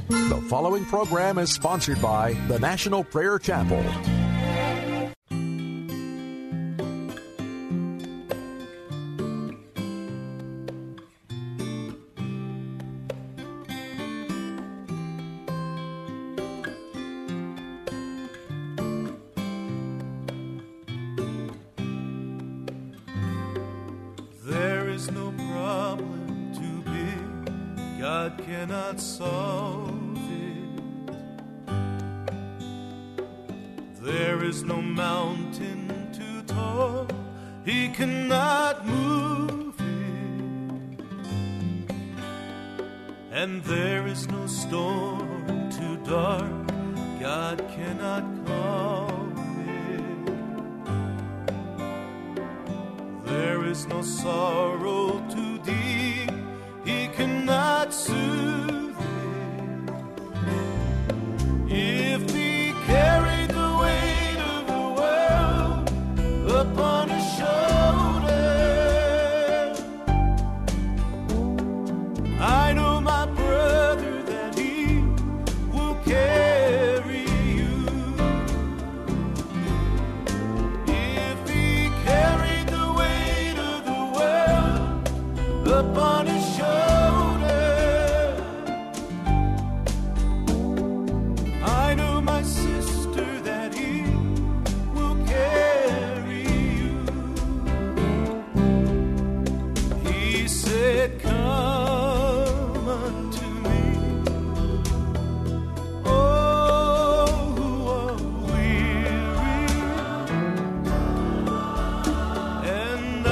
The following program is sponsored by the National Prayer Chapel. There is no problem too big God cannot solve it. There is no mountain too tall He cannot move it. And there is no storm too dark God cannot calm it. There is no sorrow too deep He cannot soothe it. If He carried the weight of the world upon His shoulder, I know, my brother, that He will carry you. If He carried the weight of the world upon His shoulder, I know, my sister, that He will carry you. He said, come unto me, all who are weary, and I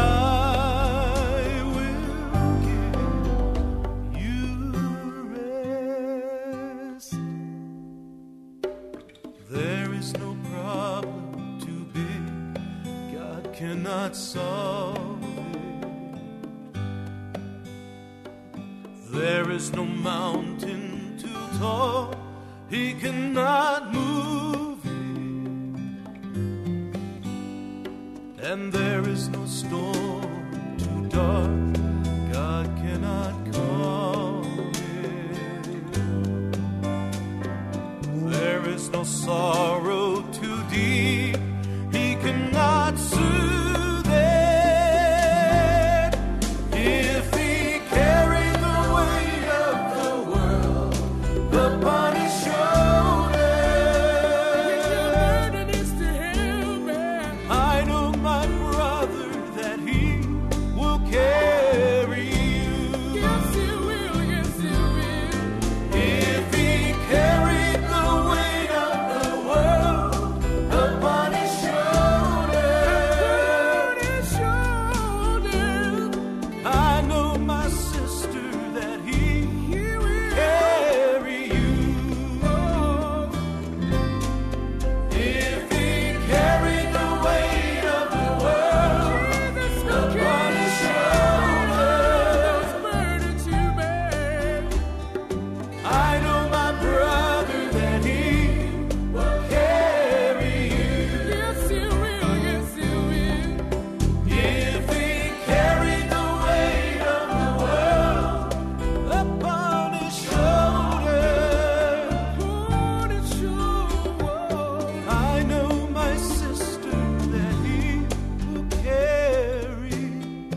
will give you rest. There is no problem too big God cannot solve it. There is no mountain too tall He cannot move it. And there is no storm too dark God cannot calm it. There is no sorrow too deep He cannot soothe it. If He carried the weight of the world upon His shoulder, I know, my brother, that He will carry you. Yes, He will, yes, He will. If He carried the weight of the world upon His shoulder, I know, my sister, that He will carry you. If He carried the weight of the world upon His shoulders, I know, my brother, that He will carry you. Yes, He will, yes, He will. If He carried the weight of the world upon His shoulders, I know, my sister, that He will carry you.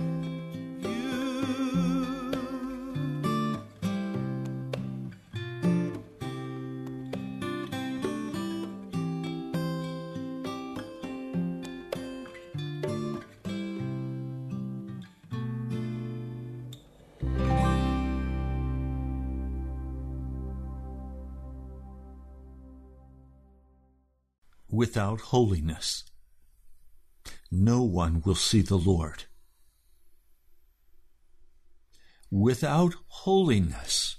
Without holiness, no one will see the Lord. Without holiness,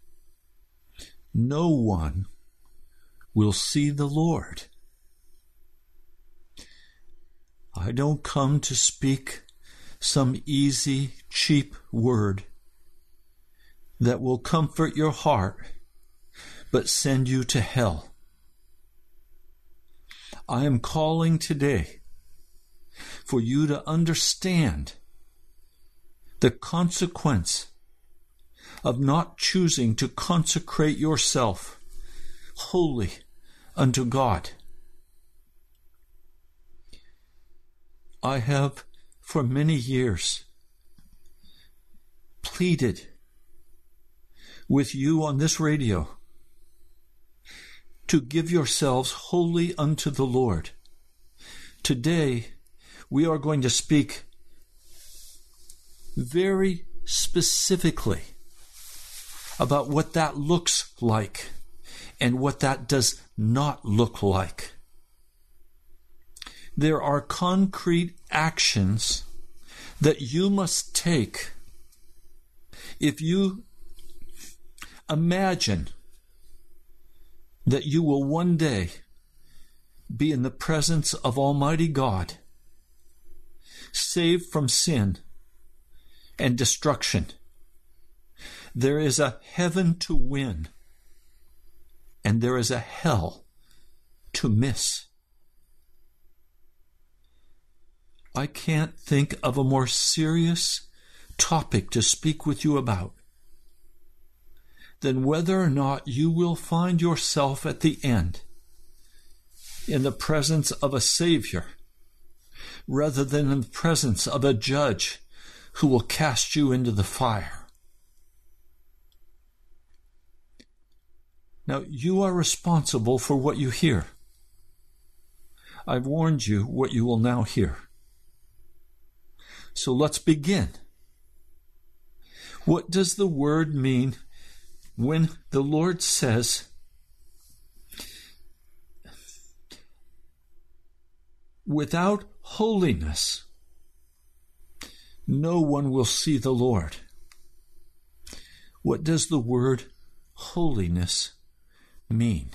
no one will see the Lord. I don't come to speak some easy, cheap word that will comfort your heart, but send you to hell. I am calling today for you to understand the consequence of not choosing to consecrate yourself wholly unto God. I have for many years pleaded with you on this radio to give yourselves wholly unto the Lord. Today, we are going to speak very specifically about what that looks like and what that does not look like. There are concrete actions that you must take if you imagine that you will one day be in the presence of Almighty God, saved from sin and destruction. There is a heaven to win, and there is a hell to miss. I can't think of a more serious topic to speak with you about than whether or not you will find yourself at the end in the presence of a Savior rather than in the presence of a judge who will cast you into the fire. Now, you are responsible for what you hear. I've warned you what you will now hear. So let's begin. What does the word mean when the Lord says, without holiness, no one will see the Lord? What does the word holiness mean?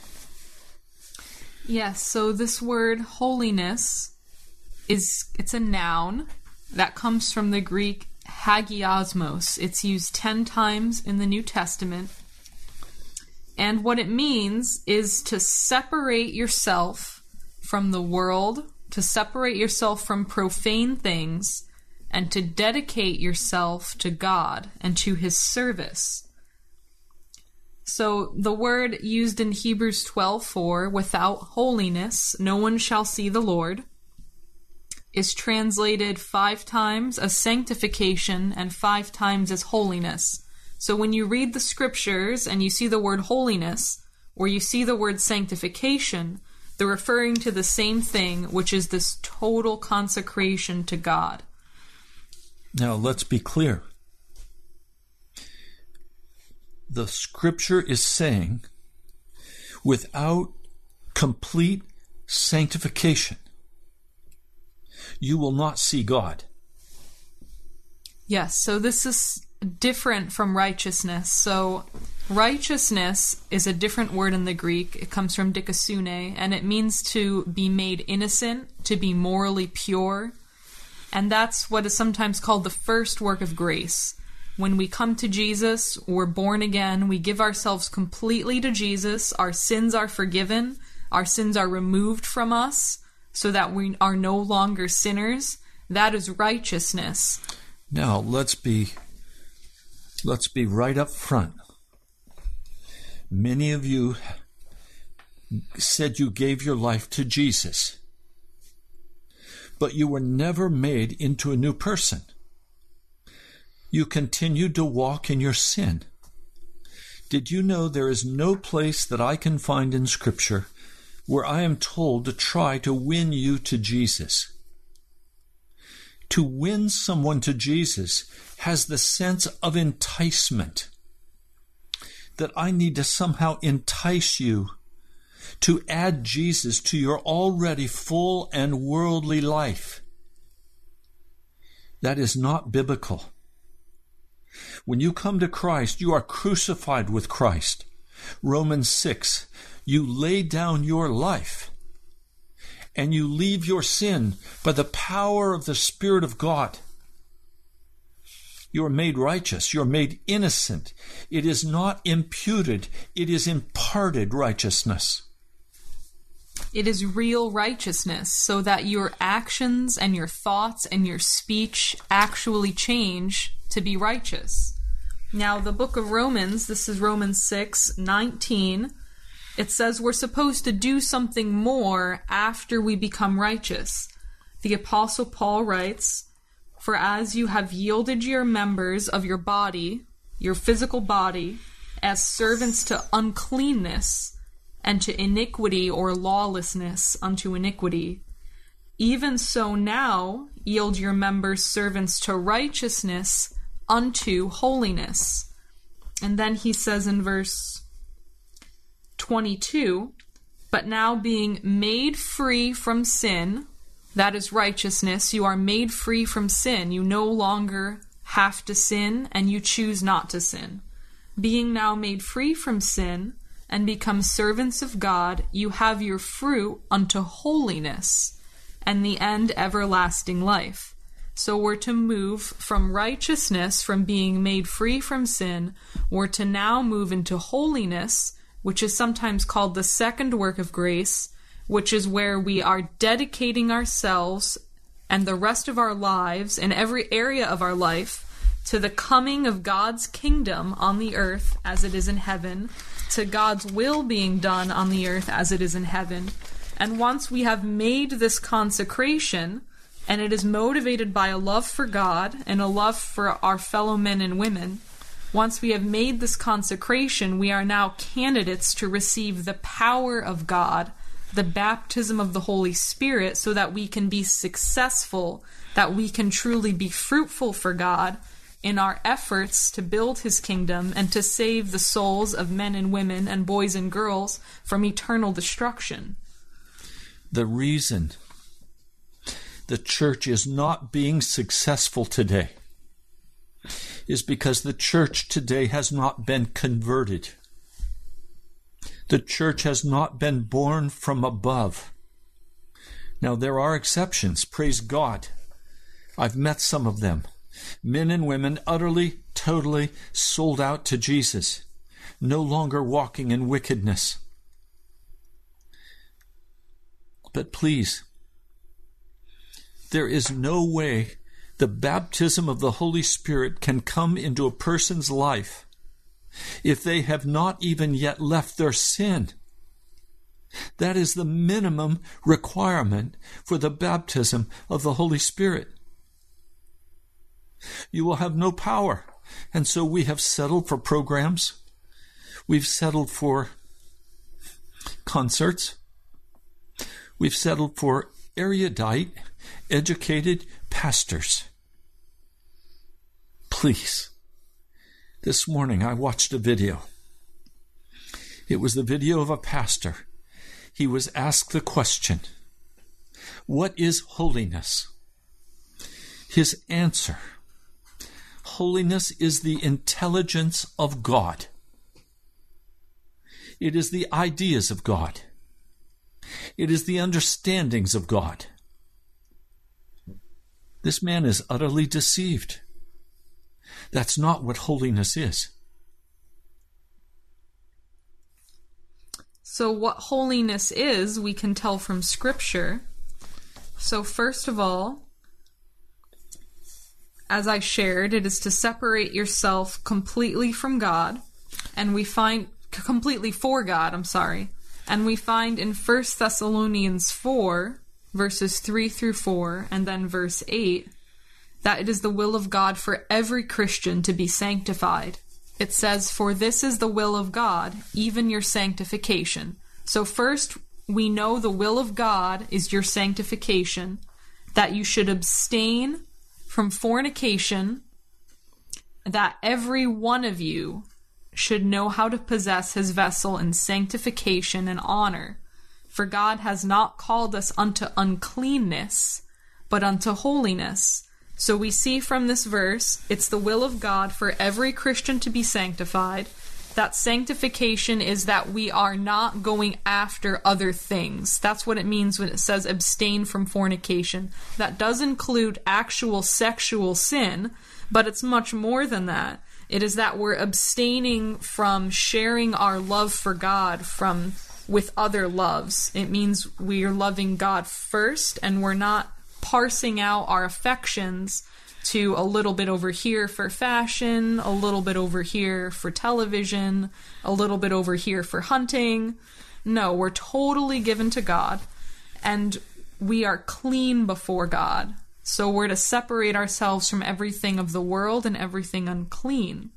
Yes, so this word holiness it's a noun that comes from the Greek hagiosmos. It's used 10 times in the New Testament. And what it means is to separate yourself from the world, to separate yourself from profane things, and to dedicate yourself to God and to His service. So the word used in Hebrews 12:4, without holiness no one shall see the Lord, is translated 5 times as sanctification and 5 times as holiness. So when you read the scriptures and you see the word holiness, or you see the word sanctification, they're referring to the same thing, which is this total consecration to God. Now, let's be clear. The scripture is saying, without complete sanctification, you will not see God. Yes, so this is different from righteousness. So righteousness is a different word in the Greek. It comes from dikasune, and it means to be made innocent, to be morally pure. And that's what is sometimes called the first work of grace. When we come to Jesus, we're born again, we give ourselves completely to Jesus, our sins are forgiven, our sins are removed from us, so that we are no longer sinners. That is righteousness. Now, let's be right up front. Many of you said you gave your life to Jesus, but you were never made into a new person. You continued to walk in your sin. Did you know there is no place that I can find in Scripture where I am told to try to win you to Jesus? To win someone to Jesus has the sense of enticement, that I need to somehow entice you to add Jesus to your already full and worldly life. That is not biblical. When you come to Christ, you are crucified with Christ. Romans 6, you lay down your life and you leave your sin by the power of the Spirit of God. You are made righteous. You are made innocent. It is not imputed. It is imparted righteousness. It is real righteousness, so that your actions and your thoughts and your speech actually change to be righteous. Now, the book of Romans, this is Romans 6:19. It says we're supposed to do something more after we become righteous. The Apostle Paul writes, "For as you have yielded your members of your body, your physical body, as servants to uncleanness, and to iniquity or lawlessness unto iniquity, even so now yield your members servants to righteousness unto holiness." And then he says in verse 22, "But now being made free from sin," that is righteousness, you are made free from sin. You no longer have to sin, and you choose not to sin. "Being now made free from sin, and become servants of God, you have your fruit unto holiness, and the end everlasting life." So we're to move from righteousness, from being made free from sin, we're to now move into holiness, which is sometimes called the second work of grace, which is where we are dedicating ourselves and the rest of our lives in every area of our life to the coming of God's kingdom on the earth as it is in heaven, to God's will being done on the earth as it is in heaven. And once we have made this consecration, and it is motivated by a love for God and a love for our fellow men and women, once we have made this consecration, we are now candidates to receive the power of God, the baptism of the Holy Spirit, so that we can be successful, that we can truly be fruitful for God in our efforts to build His kingdom and to save the souls of men and women and boys and girls from eternal destruction. The reason the church is not being successful today is because the church today has not been converted. The church has not been born from above. Now, there are exceptions, praise God. I've met some of them. Men and women utterly, totally sold out to Jesus, no longer walking in wickedness. But please, there is no way the baptism of the Holy Spirit can come into a person's life if they have not even yet left their sin. That is the minimum requirement for the baptism of the Holy Spirit. You will have no power. And so we have settled for programs. We've settled for concerts. We've settled for erudite, educated pastors. Please. This morning I watched a video. It was the video of a pastor. He was asked the question, "What is holiness?" His answer, "Holiness is the intelligence of God. It is the ideas of God. It is the understandings of God." This man is utterly deceived. That's not what holiness is. So what holiness is, we can tell from Scripture. So first of all, as I shared, it is to separate yourself completely from God, and we find completely for God, and we find in 1 Thessalonians 4, verses 3 through 4, and then verse 8, that it is the will of God for every Christian to be sanctified. It says, "For this is the will of God, even your sanctification." So first, we know the will of God is your sanctification, that you should abstain from fornication, that every one of you should know how to possess his vessel in sanctification and honor. For God has not called us unto uncleanness, but unto holiness. So we see from this verse, it's the will of God for every Christian to be sanctified. That sanctification is that we are not going after other things. That's what it means when it says abstain from fornication. That does include actual sexual sin, but it's much more than that. It is that we're abstaining from sharing our love for God with other loves. It means we are loving God first, and we're not parsing out our affections to a little bit over here for fashion, a little bit over here for television, a little bit over here for hunting. No, we're totally given to God, and we are clean before God. So we're to separate ourselves from everything of the world and everything unclean.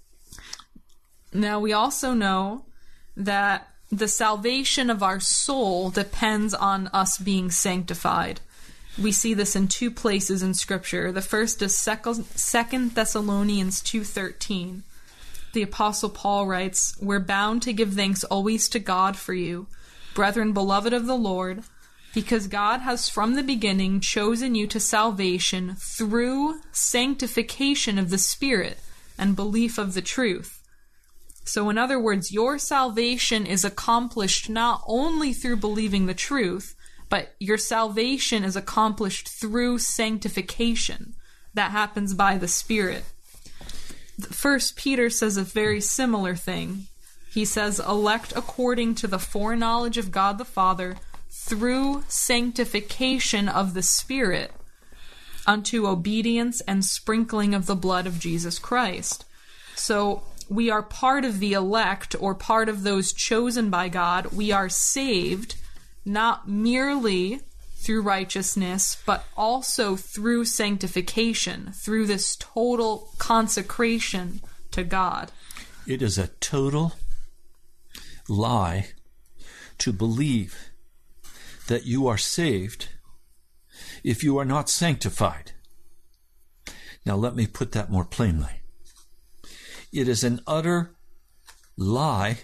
Now, we also know that the salvation of our soul depends on us being sanctified. We see this in two places in Scripture. The first is 2 Thessalonians 2:13. The Apostle Paul writes, "We're bound to give thanks always to God for you, brethren beloved of the Lord, because God has from the beginning chosen you to salvation through sanctification of the Spirit and belief of the truth." So in other words, your salvation is accomplished not only through believing the truth, but your salvation is accomplished through sanctification. That happens by the Spirit. 1 Peter says a very similar thing. He says, "Elect according to the foreknowledge of God the Father, through sanctification of the Spirit, unto obedience and sprinkling of the blood of Jesus Christ." So we are part of the elect, or part of those chosen by God. We are saved not merely through righteousness, but also through sanctification, through this total consecration to God. It is a total lie to believe that you are saved if you are not sanctified. Now let me put that more plainly. It is an utter lie,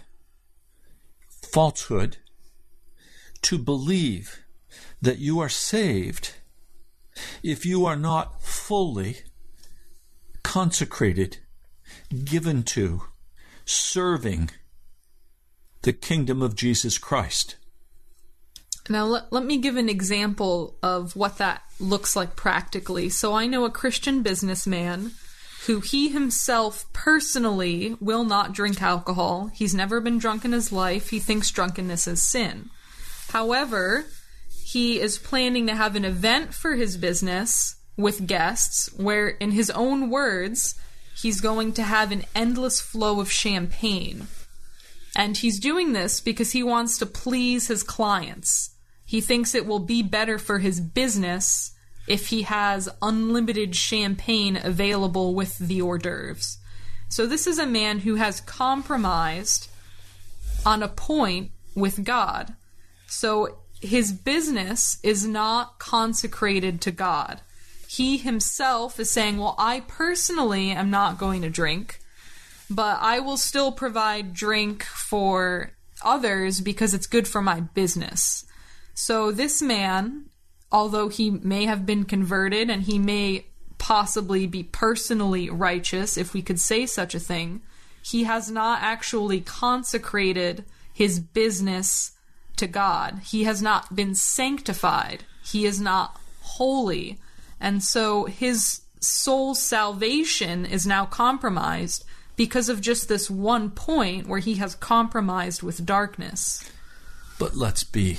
falsehood, to believe that you are saved if you are not fully consecrated, given to, serving the kingdom of Jesus Christ. Now, let me give an example of what that looks like practically. So I know a Christian businessman who he himself personally will not drink alcohol. He's never been drunk in his life. He thinks drunkenness is sin. However, he is planning to have an event for his business with guests where, in his own words, he's going to have an endless flow of champagne. And he's doing this because he wants to please his clients. He thinks it will be better for his business if he has unlimited champagne available with the hors d'oeuvres. So this is a man who has compromised on a point with God. So his business is not consecrated to God. He himself is saying, well, I personally am not going to drink, but I will still provide drink for others because it's good for my business. So this man, although he may have been converted and he may possibly be personally righteous, if we could say such a thing, he has not actually consecrated his business to God. He has not been sanctified. He is not holy. And so his soul's salvation is now compromised because of just this one point where he has compromised with darkness. But let's be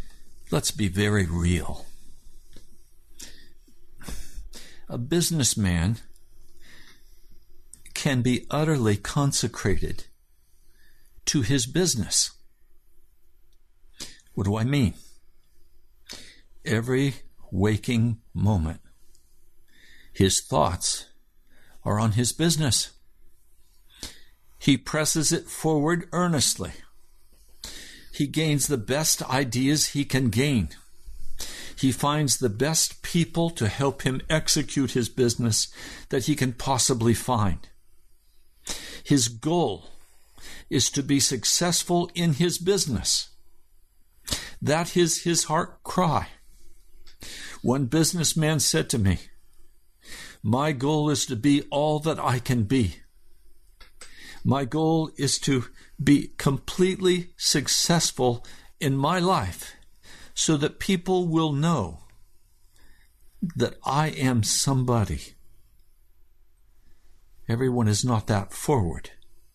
very real. A businessman can be utterly consecrated to his business. What do I mean? Every waking moment, his thoughts are on his business. He presses it forward earnestly. He gains the best ideas he can gain. He finds the best people to help him execute his business that he can possibly find. His goal is to be successful in his business. That is his heart cry. One businessman said to me, "My goal is to be all that I can be. My goal is to be completely successful in my life so that people will know that I am somebody." Everyone is not that forward.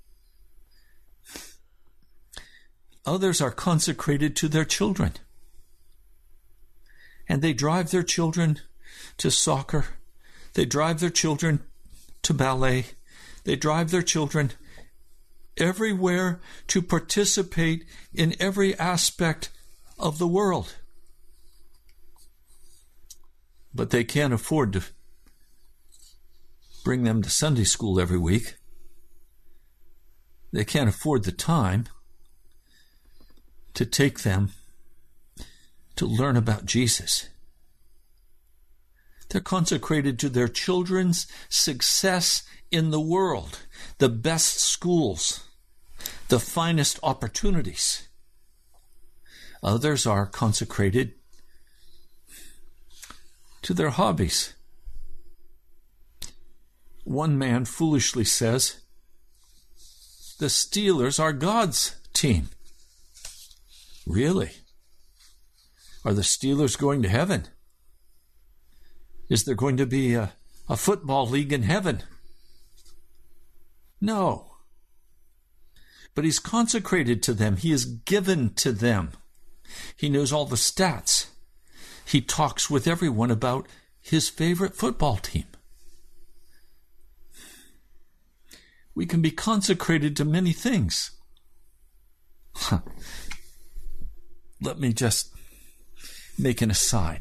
Others are consecrated to their children. And they drive their children to soccer. They drive their children to ballet. They drive their children everywhere to participate in every aspect of the world. But they can't afford to bring them to Sunday school every week. They can't afford the time to take them to learn about Jesus. They're consecrated to their children's success in the world, the best schools, the finest opportunities. Others are consecrated to their hobbies. One man foolishly says, the Steelers are God's team. Really? Are the Steelers going to heaven? Is there going to be a football league in heaven? No. But he's consecrated to them. He is given to them. He knows all the stats. He talks with everyone about his favorite football team. We can be consecrated to many things. Let me just make an aside.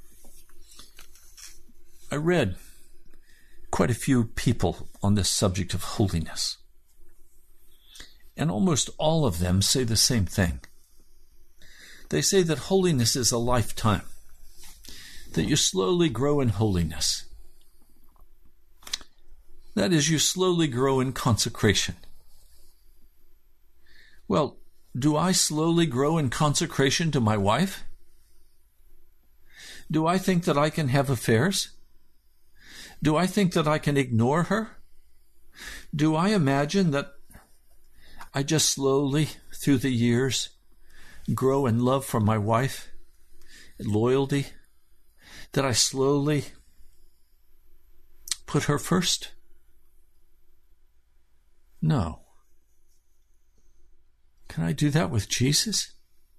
I read quite a few people on this subject of holiness, and almost all of them say the same thing. They say that holiness is a lifetime, that you slowly grow in holiness. That is, you slowly grow in consecration. Well, do I slowly grow in consecration to my wife? Do I think that I can have affairs? Do I think that I can ignore her? Do I imagine that I just slowly, through the years, grow in love for my wife, loyalty, that I slowly put her first? No. Can I do that with Jesus?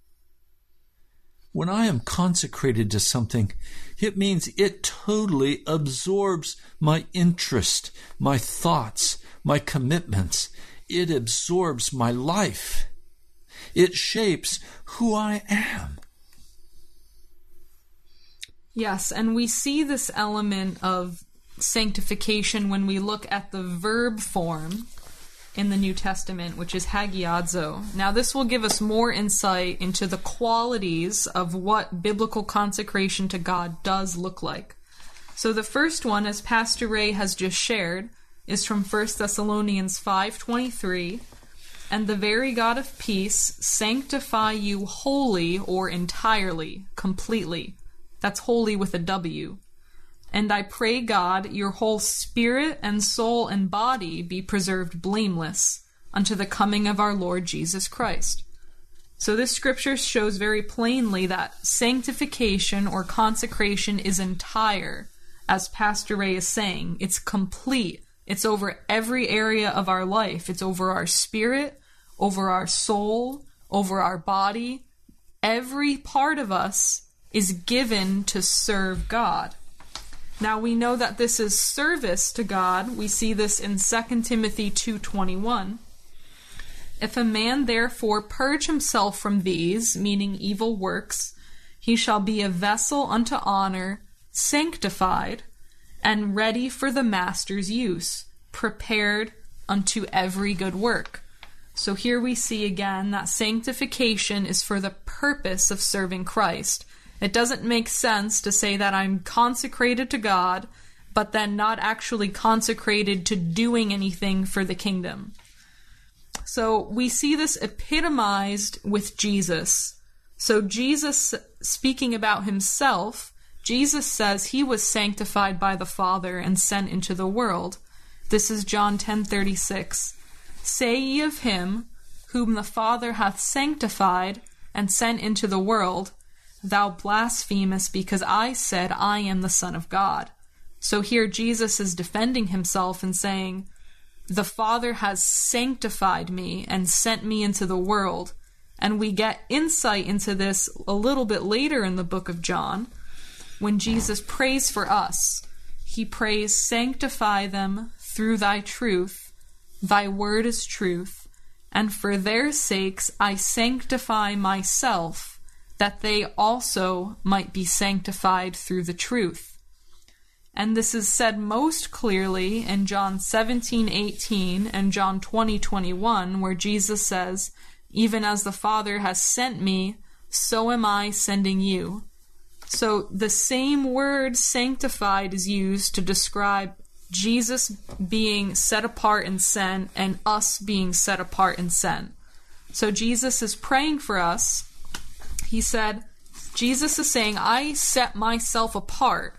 When I am consecrated to something, it means it totally absorbs my interest, my thoughts, my commitments. It absorbs my life. It shapes who I am. Yes, and we see this element of sanctification when we look at the verb form in the New Testament, which is hagiadzo. Now, this will give us more insight into the qualities of what biblical consecration to God does look like. So the first one, as Pastor Ray has just shared, is from 1 Thessalonians 5:23, and the very God of peace sanctify you wholly or entirely, completely. That's holy with a W. And I pray God, your whole spirit and soul and body be preserved blameless unto the coming of our Lord Jesus Christ. So this scripture shows very plainly that sanctification or consecration is entire, as Pastor Ray is saying. It's complete. It's over every area of our life. It's over our spirit, over our soul, over our body. Every part of us is given to serve God. Now we know that this is service to God. We see this in 2 Timothy 2:21. If a man therefore purge himself from these, meaning evil works, he shall be a vessel unto honor, sanctified, and ready for the master's use, prepared unto every good work. So here we see again that sanctification is for the purpose of serving Christ. It doesn't make sense to say that I'm consecrated to God, but then not actually consecrated to doing anything for the kingdom. So we see this epitomized with Jesus. So Jesus, speaking about himself, Jesus says he was sanctified by the Father and sent into the world. This is John 10:36. Say ye of him, whom the Father hath sanctified and sent into the world, thou blasphemest, because I said I am the Son of God. So here Jesus is defending himself and saying, the Father has sanctified me and sent me into the world. And we get insight into this a little bit later in the book of John, when Jesus prays for us. he prays, "Sanctify them through thy truth. Thy word is truth. And for their sakes I sanctify myself, that they also might be sanctified through the truth." And this is said most clearly in John 17:18 and John 20:21, where Jesus says, "Even as the Father has sent me, so am I sending you." So the same word sanctified is used to describe Jesus being set apart and sent, and us being set apart and sent. So Jesus is praying for us. He said, Jesus is saying, I set myself apart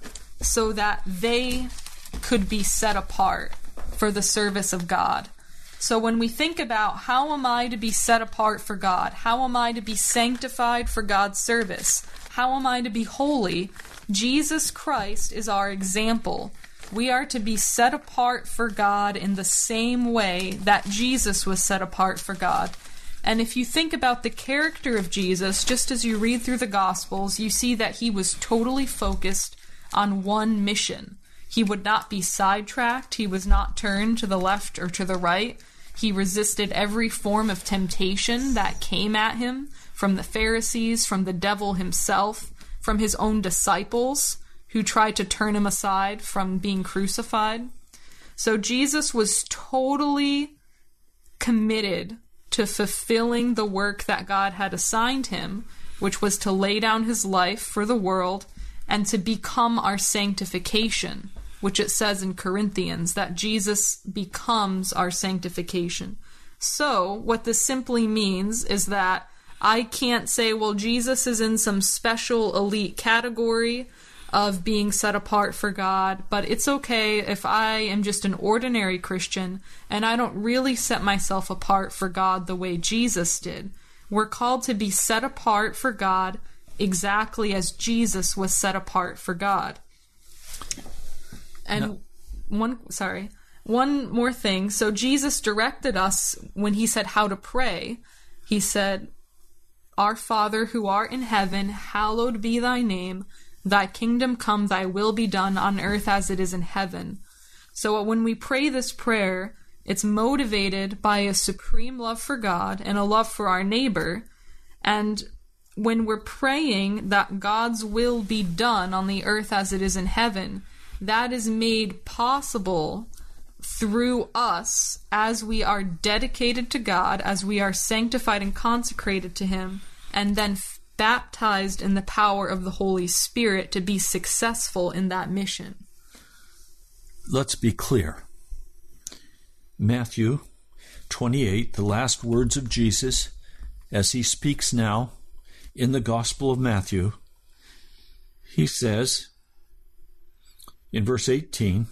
so that they could be set apart for the service of God. So when we think about how am I to be set apart for God, how am I to be sanctified for God's service, how am I to be holy, Jesus Christ is our example. We are to be set apart for God in the same way that Jesus was set apart for God. And if you think about the character of Jesus, just as you read through the Gospels, you see that he was totally focused on one mission. He would not be sidetracked. He was not turned to the left or to the right. He resisted every form of temptation that came at him from the Pharisees, from the devil himself, from his own disciples who tried to turn him aside from being crucified. So Jesus was totally committed to fulfilling the work that God had assigned him, which was to lay down his life for the world and to become our sanctification, which it says in Corinthians that Jesus becomes our sanctification. So what this simply means is that I can't say, well, Jesus is in some special elite category of being set apart for God, but it's okay if I am just an ordinary Christian and I don't really set myself apart for God the way Jesus did. We're called to be set apart for God exactly as Jesus was set apart for God. And one more thing. So Jesus directed us when he said how to pray. He said, "Our Father who art in heaven, hallowed be thy name. Thy kingdom come, thy will be done on earth as it is in heaven." So when we pray this prayer, it's motivated by a supreme love for God and a love for our neighbor. And when we're praying that God's will be done on the earth as it is in heaven, that is made possible through us as we are dedicated to God, as we are sanctified and consecrated to him, and then baptized in the power of the Holy Spirit to be successful in that mission. Let's be clear. Matthew 28, the last words of Jesus, as he speaks now in the Gospel of Matthew, he says in verse 18,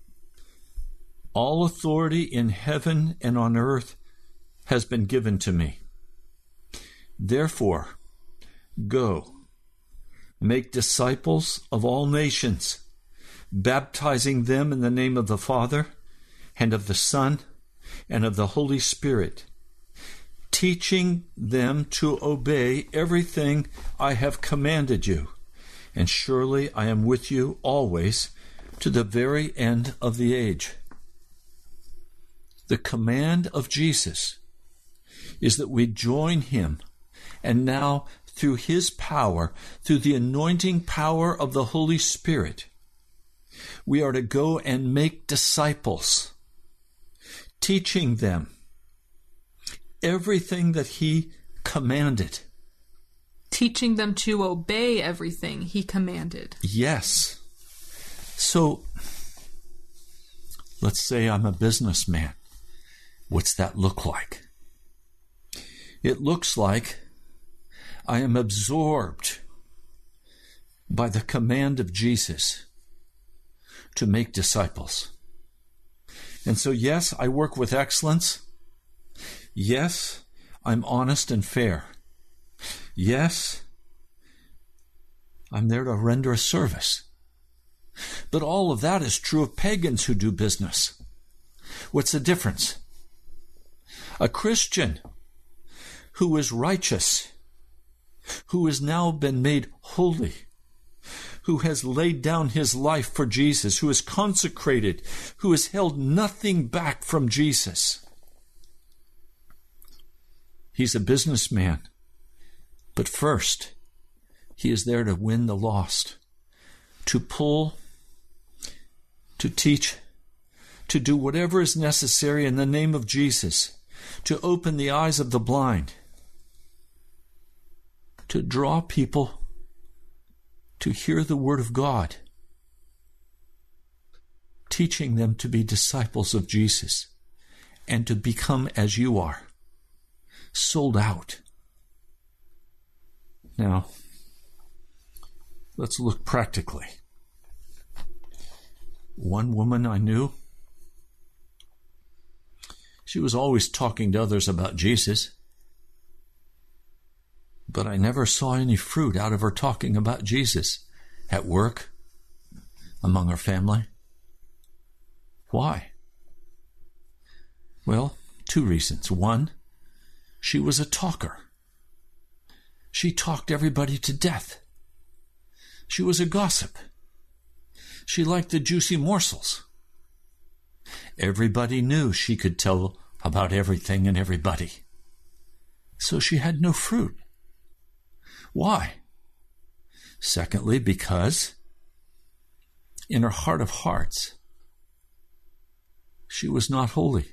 "All authority in heaven and on earth has been given to me. Therefore, go, make disciples of all nations, baptizing them in the name of the Father, and of the Son, and of the Holy Spirit, teaching them to obey everything I have commanded you. And surely I am with you always, to the very end of the age." The command of Jesus is that we join him, and now through his power, through the anointing power of the Holy Spirit, we are to go and make disciples, teaching them everything that he commanded. Teaching them to obey everything he commanded. Yes. So, let's say I'm a businessman. What's that look like? It looks like I am absorbed by the command of Jesus to make disciples. And so, yes, I work with excellence. Yes, I'm honest and fair. Yes, I'm there to render a service. But all of that is true of pagans who do business. What's the difference? A Christian who is righteous, who has now been made holy, who has laid down his life for Jesus, who is consecrated, who has held nothing back from Jesus. He's a businessman, but first, he is there to win the lost, to pull, to teach, to do whatever is necessary in the name of Jesus, to open the eyes of the blind, to draw people to hear the Word of God, teaching them to be disciples of Jesus and to become as you are, sold out. Now, let's look practically. One woman I knew, she was always talking to others about Jesus, but I never saw any fruit out of her talking about Jesus at work, among her family. Why? Well, 2 reasons. 1, she was a talker. She talked everybody to death. She was a gossip. She liked the juicy morsels. Everybody knew she could tell about everything and everybody. So she had no fruit. Why? Secondly, because in her heart of hearts, she was not holy.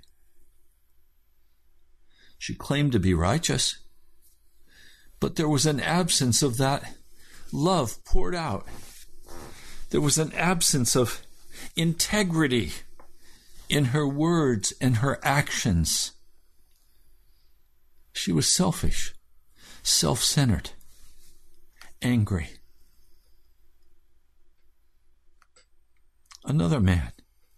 She claimed to be righteous, but there was an absence of that love poured out. There was an absence of integrity in her words and her actions. She was selfish, self-centered, angry. Another man.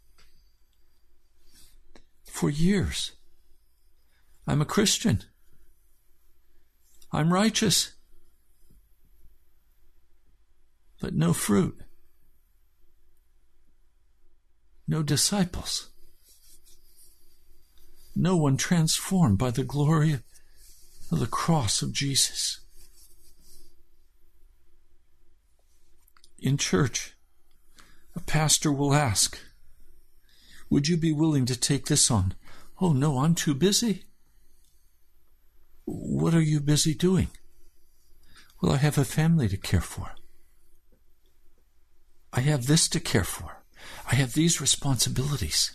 For years, I'm a Christian. I'm righteous. But no fruit. No disciples. No one transformed by the glory of the cross of Jesus. In church, a pastor will ask, would you be willing to take this on? Oh, no, I'm too busy. What are you busy doing? Well, I have a family to care for. I have this to care for. I have these responsibilities.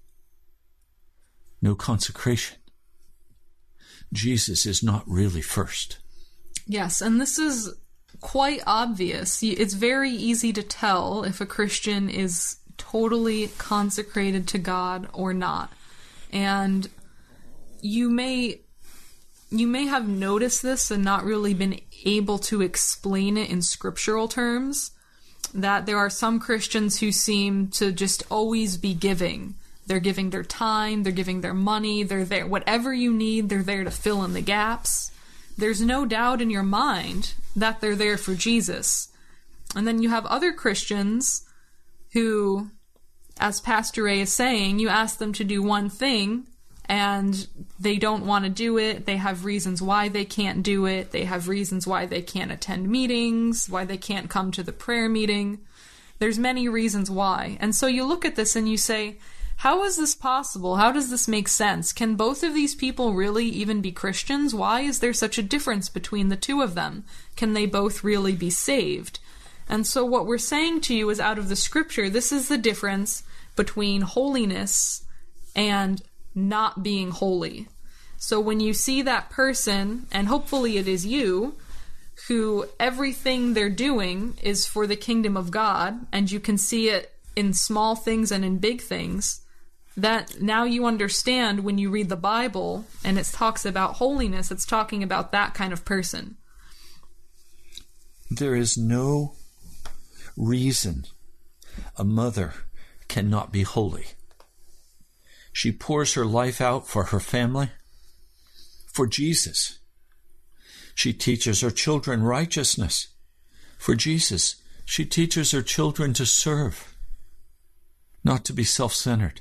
No consecration. Jesus is not really first. Yes, and this is quite obvious. It's very easy to tell if a Christian is totally consecrated to God or not. And you may have noticed this and not really been able to explain it in scriptural terms, that there are some Christians who seem to just always be giving. They're giving their time, they're giving their money, they're there. Whatever you need, they're there to fill in the gaps. There's no doubt in your mind that they're there for Jesus. And then you have other Christians who, as Pastor Ray is saying, you ask them to do one thing and they don't want to do it. They have reasons why they can't do it. They have reasons why they can't attend meetings, why they can't come to the prayer meeting. There's many reasons why. And so you look at this and you say, how is this possible? How does this make sense? Can both of these people really even be Christians? Why is there such a difference between the two of them? Can they both really be saved? And so what we're saying to you is out of the scripture, this is the difference between holiness and not being holy. So when you see that person, and hopefully it is you, who everything they're doing is for the kingdom of God, and you can see it in small things and in big things, that now you understand when you read the Bible and it talks about holiness, it's talking about that kind of person. There is no reason a mother cannot be holy. She pours her life out for her family, for Jesus. She teaches her children righteousness. For Jesus, she teaches her children to serve, not to be self-centered.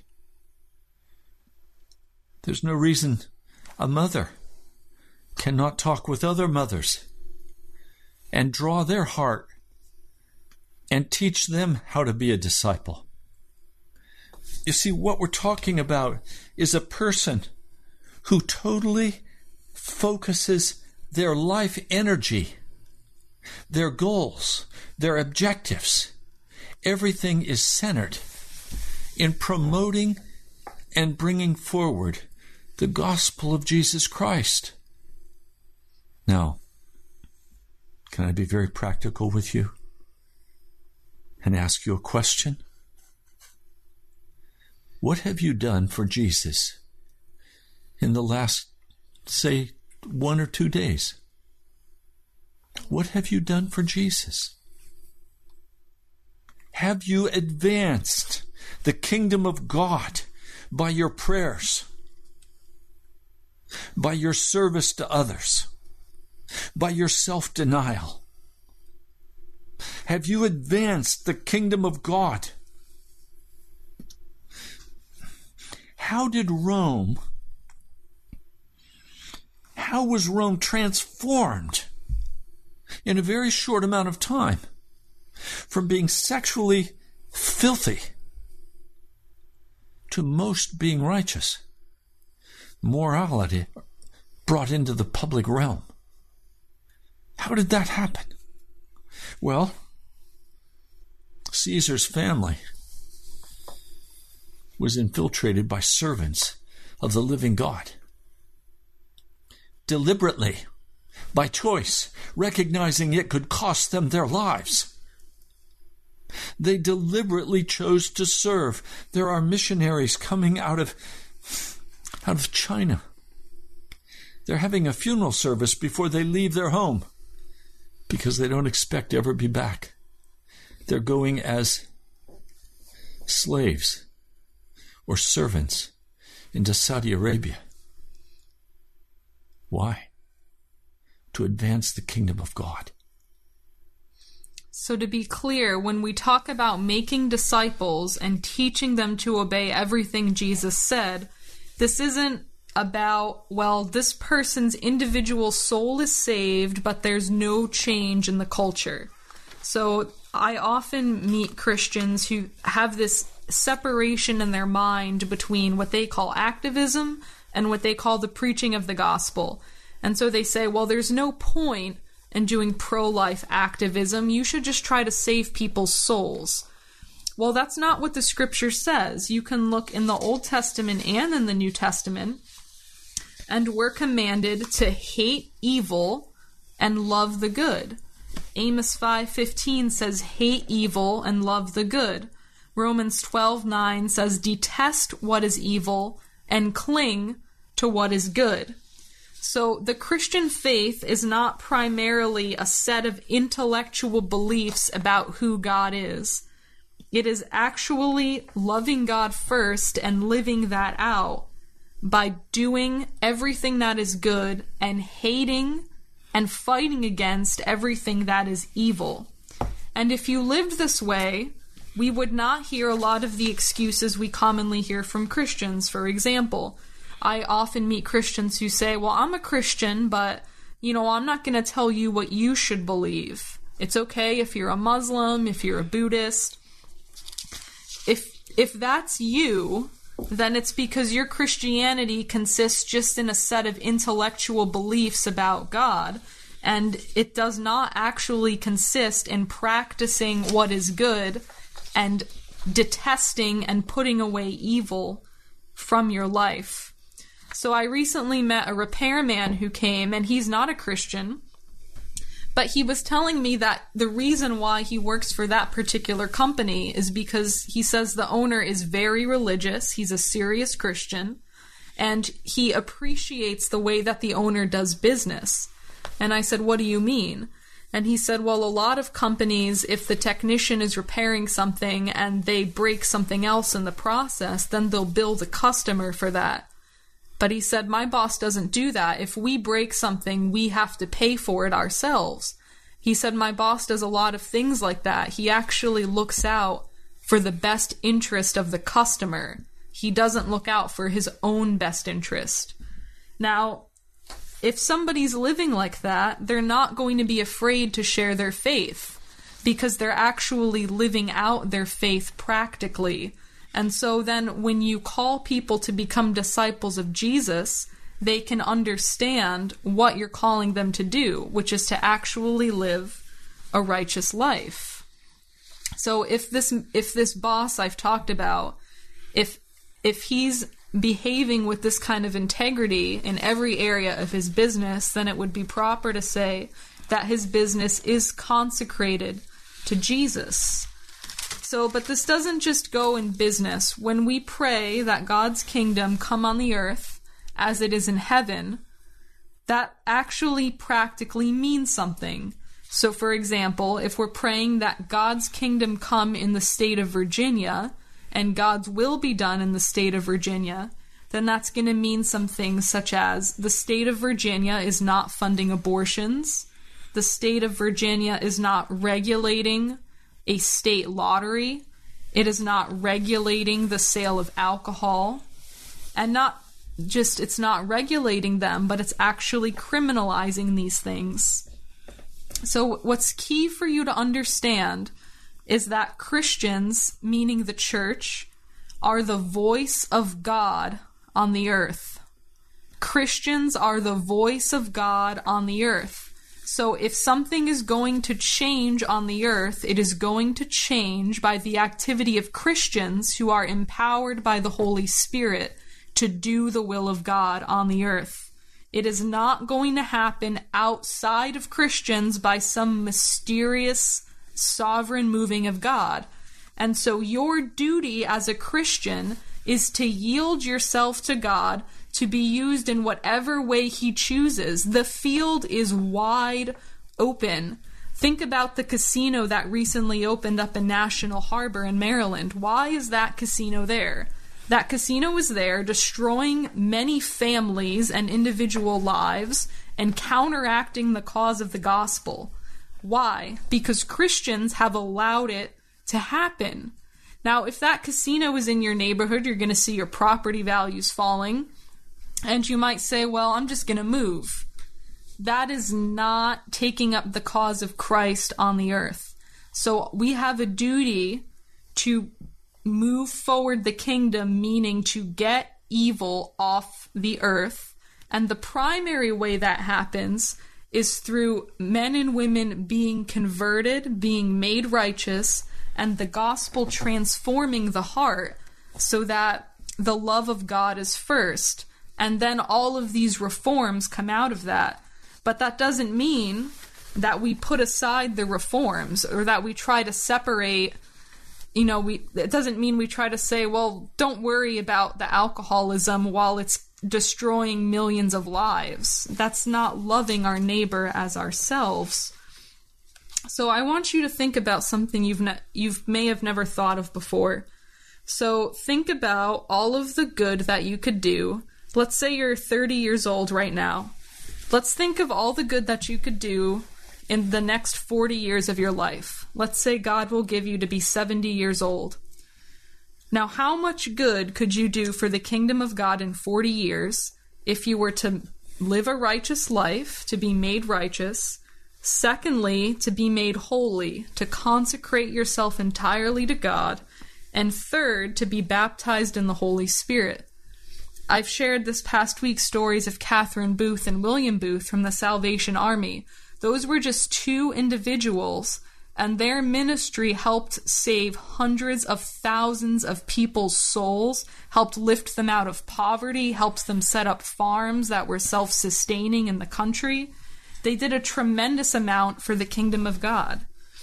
There's no reason a mother cannot talk with other mothers and draw their heart and teach them how to be a disciple. You see, what we're talking about is a person who totally focuses their life energy, their goals, their objectives. Everything is centered in promoting and bringing forward the gospel of Jesus Christ. Now, can I be very practical with you and ask you a question? What have you done for Jesus in the last, say, 1 or 2 days? What have you done for Jesus? Have you advanced the kingdom of God by your prayers, by your service to others, by your self-denial? Have you advanced the kingdom of God? How was Rome transformed in a very short amount of time from being sexually filthy to most being righteous? Morality brought into the public realm. How did that happen? Well, Caesar's family was infiltrated by servants of the living God. Deliberately, by choice, recognizing it could cost them their lives, they deliberately chose to serve. There are missionaries coming out of China. They're having a funeral service before they leave their home because they don't expect to ever be back. They're going as slaves or servants into Saudi Arabia. Why? To advance the kingdom of God. So to be clear, when we talk about making disciples and teaching them to obey everything Jesus said, this isn't about, well, this person's individual soul is saved, but there's no change in the culture. So I often meet Christians who have this separation in their mind between what they call activism and what they call the preaching of the gospel. And so they say, well, there's no point in doing pro-life activism. You should just try to save people's souls. Well, that's not what the scripture says. You can look in the Old Testament and in the New Testament, and we're commanded to hate evil and love the good. Amos 5:15 says, hate evil and love the good. Romans 12:9 says, detest what is evil and cling to what is good. So the Christian faith is not primarily a set of intellectual beliefs about who God is. It is actually loving God first and living that out by doing everything that is good and hating and fighting against everything that is evil. And if you lived this way, we would not hear a lot of the excuses we commonly hear from Christians. For example, I often meet Christians who say, well, I'm a Christian, but, I'm not going to tell you what you should believe. It's okay if you're a Muslim, if you're a Buddhist. If that's you, then it's because your Christianity consists just in a set of intellectual beliefs about God, and it does not actually consist in practicing what is good and detesting and putting away evil from your life. So I recently met a repairman who came, and he's not a Christian, but he was telling me that the reason why he works for that particular company is because he says the owner is very religious, he's a serious Christian, and he appreciates the way that the owner does business. And I said, what do you mean? And he said, well, a lot of companies, if the technician is repairing something and they break something else in the process, then they'll bill the customer for that. But he said, my boss doesn't do that. If we break something, we have to pay for it ourselves. He said, my boss does a lot of things like that. He actually looks out for the best interest of the customer. He doesn't look out for his own best interest. Now, if somebody's living like that, they're not going to be afraid to share their faith. because they're actually living out their faith practically. And so then when you call people to become disciples of Jesus, they can understand what you're calling them to do, which is to actually live a righteous life. So if this boss I've talked about, if he's behaving with this kind of integrity in every area of his business, then it would be proper to say that his business is consecrated to Jesus. So, but this doesn't just go in business. When we pray that God's kingdom come on the earth as it is in heaven, that actually practically means something. So, for example, if we're praying that God's kingdom come in the state of Virginia, and God's will be done in the state of Virginia, then that's going to mean some things such as the state of Virginia is not funding abortions, the state of Virginia is not regulating a state lottery, it is not regulating the sale of alcohol, and not just it's not regulating them, but it's actually criminalizing these things. So what's key for you to understand is that Christians, meaning the church, are the voice of God on the earth. Christians are the voice of God on the earth. So if something is going to change on the earth, it is going to change by the activity of Christians who are empowered by the Holy Spirit to do the will of God on the earth. It is not going to happen outside of Christians by some mysterious sovereign moving of God. And so your duty as a Christian is to yield yourself to God to be used in whatever way he chooses. The field is wide open. Think about the casino that recently opened up in National Harbor in Maryland. Why is that casino there? That casino is there destroying many families and individual lives and counteracting the cause of the gospel. Why? Because Christians have allowed it to happen. Now, if that casino is in your neighborhood, you're going to see your property values falling, and you might say, well, I'm just going to move. That is not taking up the cause of Christ on the earth. So we have a duty to move forward the kingdom, meaning to get evil off the earth. And the primary way that happens is through men and women being converted, being made righteous, and the gospel transforming the heart so that the love of God is first. And then all of these reforms come out of that. But that doesn't mean that we put aside the reforms or that we try to separate, it doesn't mean we try to say, well, don't worry about the alcoholism while it's destroying millions of lives. That's not loving our neighbor as ourselves. So I want you to think about something you may have never thought of before. So think about all of the good that you could do. Let's say you're 30 years old right now. Let's think of all the good that you could do in the next 40 years of your life. Let's say God will give you to be 70 years old. Now, how much good could you do for the kingdom of God in 40 years if you were to live a righteous life, to be made righteous? Secondly, to be made holy, to consecrate yourself entirely to God. And third, to be baptized in the Holy Spirit. I've shared this past week stories of Catherine Booth and William Booth from the Salvation Army. Those were just two individuals, and their ministry helped save hundreds of thousands of people's souls, helped lift them out of poverty, helped them set up farms that were self-sustaining in the country. They did a tremendous amount for the kingdom of God.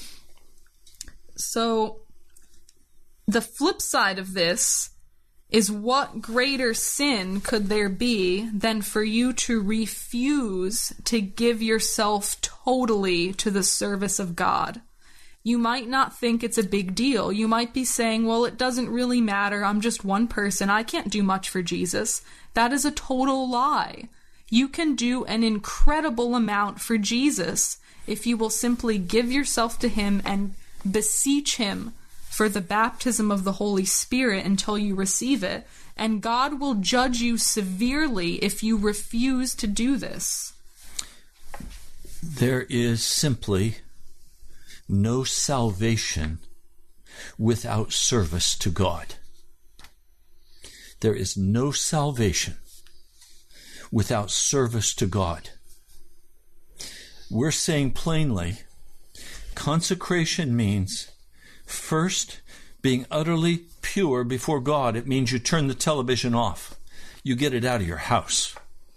So, the flip side of this is, what greater sin could there be than for you to refuse to give yourself totally to the service of God? You might not think it's a big deal. You might be saying, well, it doesn't really matter. I'm just one person. I can't do much for Jesus. That is a total lie. You can do an incredible amount for Jesus if you will simply give yourself to him and beseech him for the baptism of the Holy Spirit until you receive it, and God will judge you severely if you refuse to do this. There is simply no salvation without service to God. There is no salvation without service to God. We're saying plainly, consecration means first being utterly pure before God. It means you turn the television off. You get it out of your house.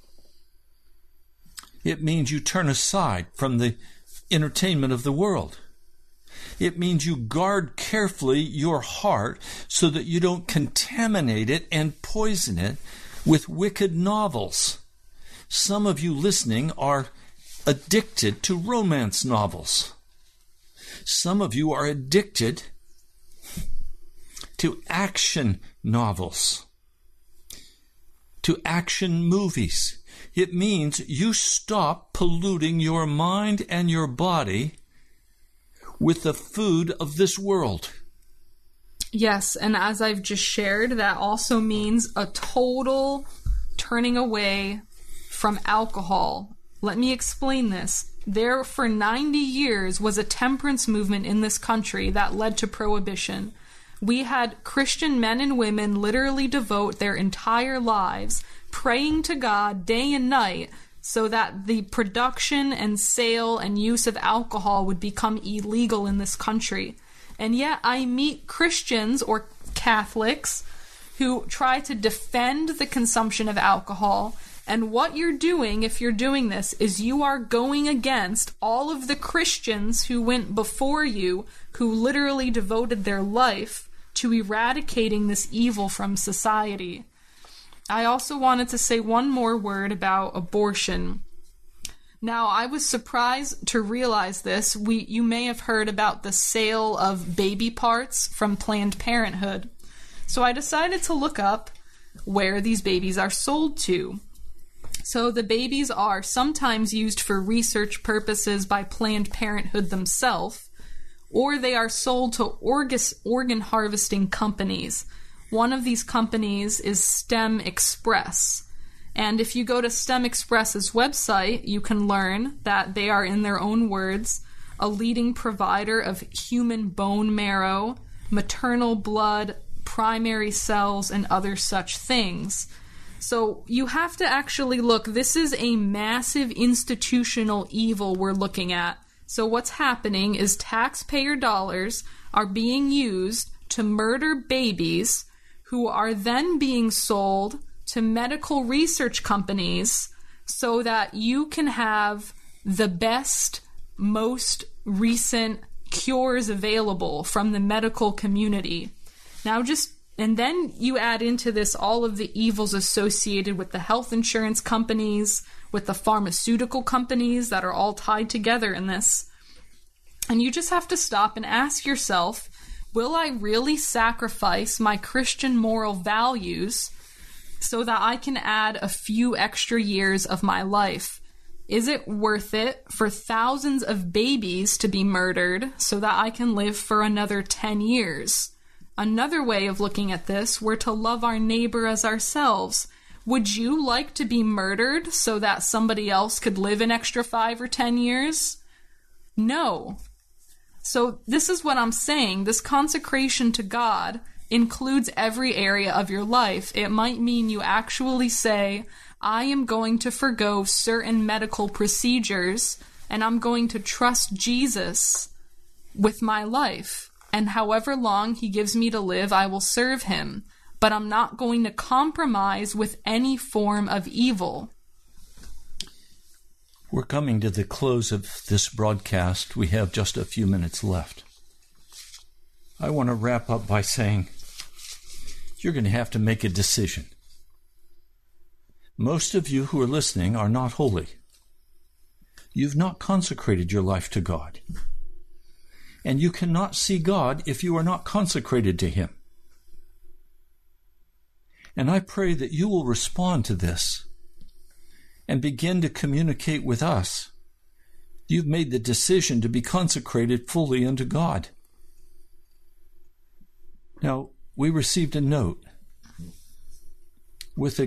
It means you turn aside from the entertainment of the world. It means you guard carefully your heart so that you don't contaminate it and poison it with wicked novels. Some of you listening are addicted to romance novels. Some of you are addicted to action novels, to action movies. It means you stop polluting your mind and your body with the food of this world. Yes, and as I've just shared, that also means a total turning away from alcohol. Let me explain this. There, for 90 years, was a temperance movement in this country that led to prohibition. We had Christian men and women literally devote their entire lives praying to God day and night so that the production and sale and use of alcohol would become illegal in this country. And yet I meet Christians or Catholics who try to defend the consumption of alcohol. And what you're doing, if you're doing this, is you are going against all of the Christians who went before you, who literally devoted their life to eradicating this evil from society. I also wanted to say one more word about abortion. Now, I was surprised to realize this. You may have heard about the sale of baby parts from Planned Parenthood. So I decided to look up where these babies are sold to. So the babies are sometimes used for research purposes by Planned Parenthood themselves, or they are sold to organ harvesting companies. One of these companies is STEM Express. And if you go to STEM Express's website, you can learn that they are, in their own words, a leading provider of human bone marrow, maternal blood, primary cells, and other such things. So you have to actually look. This is a massive institutional evil we're looking at. So what's happening is taxpayer dollars are being used to murder babies who are then being sold to medical research companies so that you can have the best, most recent cures available from the medical community. And then you add into this all of the evils associated with the health insurance companies, with the pharmaceutical companies that are all tied together in this. And you just have to stop and ask yourself, will I really sacrifice my Christian moral values so that I can add a few extra years of my life? Is it worth it for thousands of babies to be murdered so that I can live for another 10 years? Another way of looking at this, we're to love our neighbor as ourselves. Would you like to be murdered so that somebody else could live an extra 5 or 10 years? No. So this is what I'm saying. This consecration to God includes every area of your life. It might mean you actually say, I am going to forgo certain medical procedures and I'm going to trust Jesus with my life. And however long he gives me to live, I will serve him. But I'm not going to compromise with any form of evil. We're coming to the close of this broadcast. We have just a few minutes left. I want to wrap up by saying, you're going to have to make a decision. Most of you who are listening are not holy. You've not consecrated your life to God. And you cannot see God if you are not consecrated to him. And I pray that you will respond to this and begin to communicate with us. You've made the decision to be consecrated fully unto God. Now, we received a note with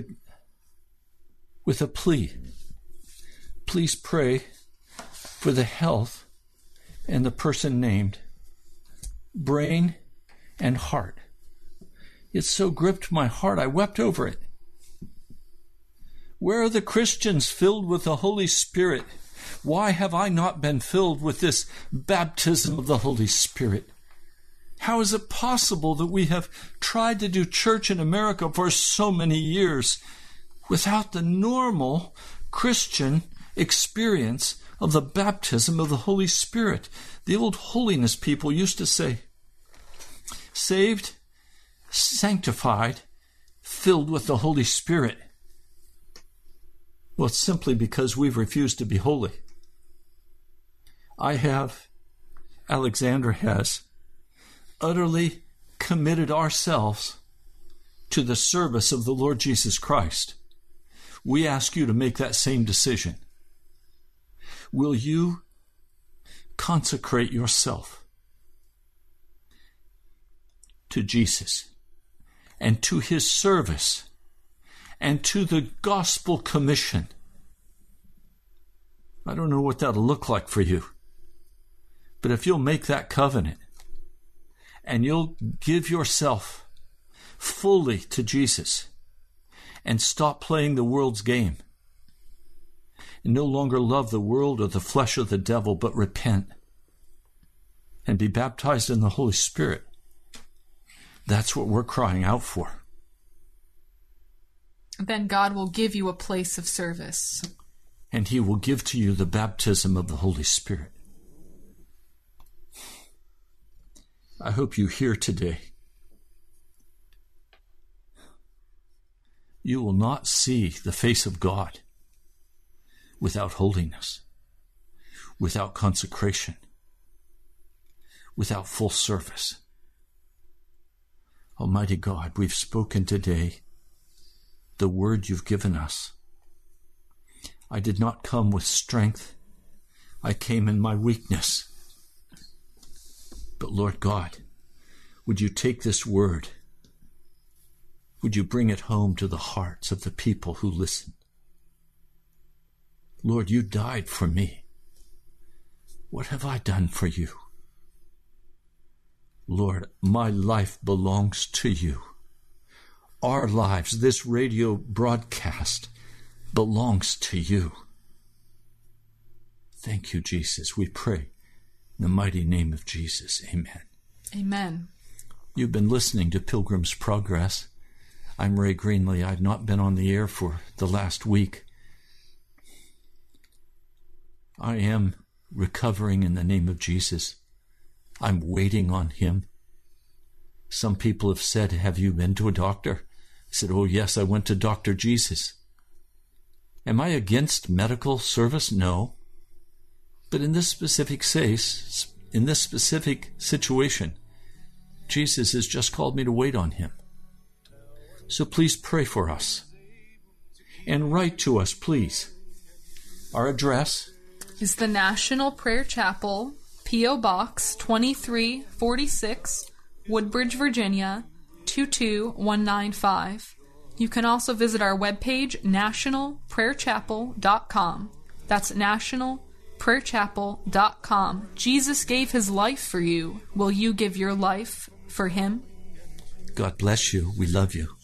a plea. Please pray for the health and the person named, brain and heart. It so gripped my heart, I wept over it. Where are the Christians filled with the Holy Spirit? Why have I not been filled with this baptism of the Holy Spirit? How is it possible that we have tried to do church in America for so many years without the normal Christian experience of the baptism of the Holy Spirit? The old holiness people used to say, saved, sanctified, filled with the Holy Spirit. Well, it's simply because we've refused to be holy. I have, Alexandra has, utterly committed ourselves to the service of the Lord Jesus Christ. We ask you to make that same decision. Will you consecrate yourself to Jesus and to his service and to the gospel commission? I don't know what that'll look like for you, but if you'll make that covenant and you'll give yourself fully to Jesus and stop playing the world's game and no longer love the world or the flesh or the devil, but repent and be baptized in the Holy Spirit, that's what we're crying out for. Then God will give you a place of service. And he will give to you the baptism of the Holy Spirit. I hope you hear today. You will not see the face of God without holiness, without consecration, without full service. Almighty God, we've spoken today the word you've given us. I did not come with strength. I came in my weakness. But Lord God, would you take this word? Would you bring it home to the hearts of the people who listen? Lord, you died for me. What have I done for you? Lord, my life belongs to you. Our lives, this radio broadcast, belongs to you. Thank you, Jesus. We pray in the mighty name of Jesus. Amen. Amen. You've been listening to Pilgrim's Progress. I'm Ray Greenlee. I've not been on the air for the last week. I am recovering in the name of Jesus. I'm waiting on him. Some people have said, have you been to a doctor? I said, oh yes, I went to Dr. Jesus. Am I against medical service? No. But in this specific case, in this specific situation, Jesus has just called me to wait on him. So please pray for us. And write to us, please. Our address is the National Prayer Chapel, P.O. Box 2346, Woodbridge, Virginia 22195. You can also visit our webpage, nationalprayerchapel.com. That's nationalprayerchapel.com. Jesus gave his life for you. Will you give your life for him? God bless you. We love you.